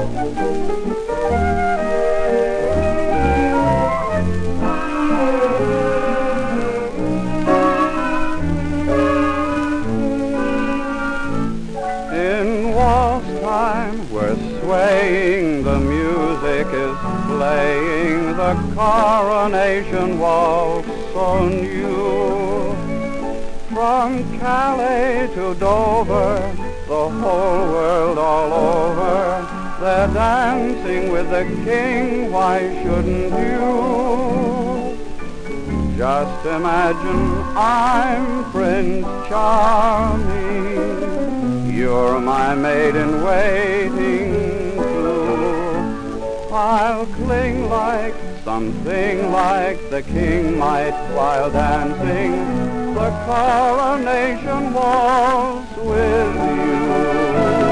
In waltz time we're swaying, the music is playing, the coronation waltz so new. From Calais to Dover, the whole world all over, they're dancing with the king, why shouldn't you? Just imagine I'm Prince Charming, you're my maid in waiting too. I'll cling like something like the king might while dancing the coronation waltz with you.